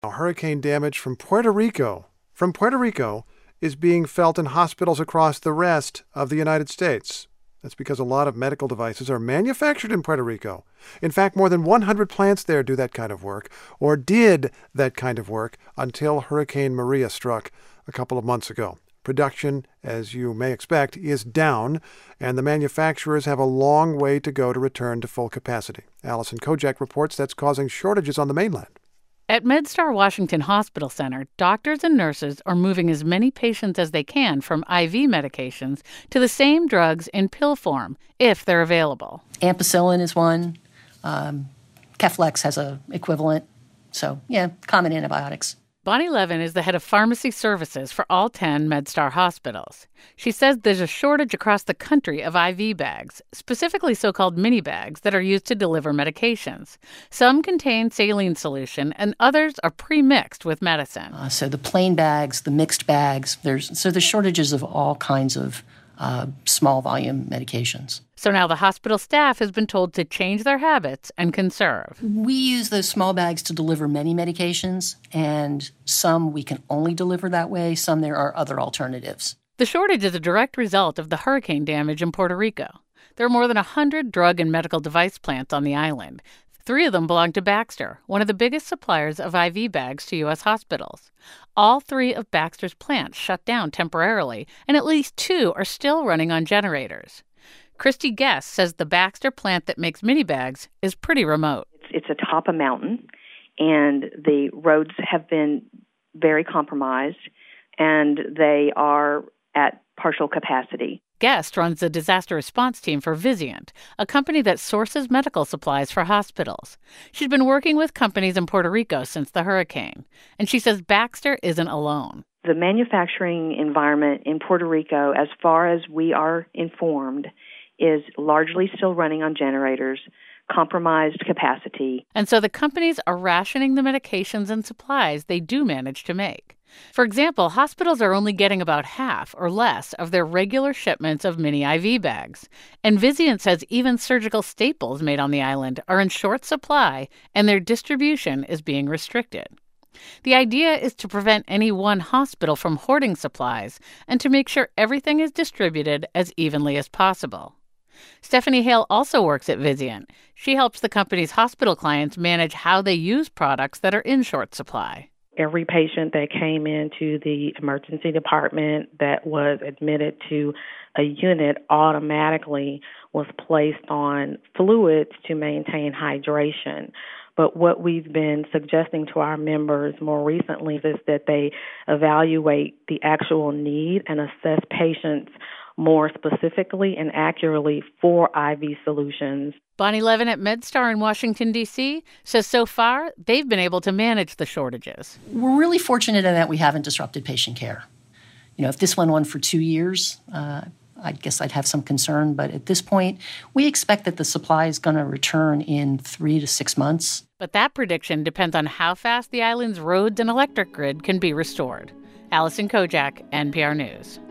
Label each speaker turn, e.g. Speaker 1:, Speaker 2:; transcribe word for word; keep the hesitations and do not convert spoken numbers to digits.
Speaker 1: Now, hurricane damage from Puerto Rico, from Puerto Rico, is being felt in hospitals across the rest of the United States. That's because a lot of medical devices are manufactured in Puerto Rico. In fact, more than one hundred plants there do that kind of work, or did that kind of work until Hurricane Maria struck a couple of months ago. Production, as you may expect, is down, and the manufacturers have a long way to go to return to full capacity. Allison Kojak reports that's causing shortages on the mainland.
Speaker 2: At MedStar Washington Hospital Center, doctors and nurses are moving as many patients as they can from I V medications to the same drugs in pill form, if they're available.
Speaker 3: Ampicillin is one. Um, Keflex has a equivalent. So, yeah, common antibiotics.
Speaker 2: Bonnie Levin is the head of pharmacy services for all ten MedStar hospitals. She says there's a shortage across the country of I V bags, specifically so-called mini bags that are used to deliver medications. Some contain saline solution and others are pre-mixed with medicine.
Speaker 3: Uh, so the plain bags, the mixed bags, there's so there's shortages of all kinds of uh, small volume medications.
Speaker 2: So now the hospital staff has been told to change their habits and conserve.
Speaker 3: We use those small bags to deliver many medications, and some we can only deliver that way. Some there are other alternatives.
Speaker 2: The shortage is a direct result of the hurricane damage in Puerto Rico. There are more than one hundred drug and medical device plants on the island. Three of them belong to Baxter, one of the biggest suppliers of I V bags to U S hospitals. All three of Baxter's plants shut down temporarily, and at least two are still running on generators. Christy Guest says the Baxter plant that makes mini bags is pretty remote.
Speaker 4: It's, it's atop a mountain, and the roads have been very compromised, and they are at partial capacity.
Speaker 2: Guest runs the disaster response team for Vizient, a company that sources medical supplies for hospitals. She's been working with companies in Puerto Rico since the hurricane, and she says Baxter isn't alone.
Speaker 4: The manufacturing environment in Puerto Rico, as far as we are informed, is largely still running on generators, compromised capacity.
Speaker 2: And so the companies are rationing the medications and supplies they do manage to make. For example, hospitals are only getting about half or less of their regular shipments of mini I V bags. And Vizient says even surgical staples made on the island are in short supply, and their distribution is being restricted. The idea is to prevent any one hospital from hoarding supplies and to make sure everything is distributed as evenly as possible. Stephanie Hale also works at Vizient. She helps the company's hospital clients manage how they use products that are in short supply.
Speaker 5: Every patient that came into the emergency department that was admitted to a unit automatically was placed on fluids to maintain hydration. But what we've been suggesting to our members more recently is that they evaluate the actual need and assess patients more specifically and accurately for I V solutions.
Speaker 2: Bonnie Levin at MedStar in Washington, D C says so far they've been able to manage the shortages.
Speaker 3: We're really fortunate in that we haven't disrupted patient care. You know, if this went on for two years, uh, I guess I'd have some concern. But at this point, we expect that the supply is going to return in three to six months.
Speaker 2: But that prediction depends on how fast the island's roads and electric grid can be restored. Allison Kojak, N P R News.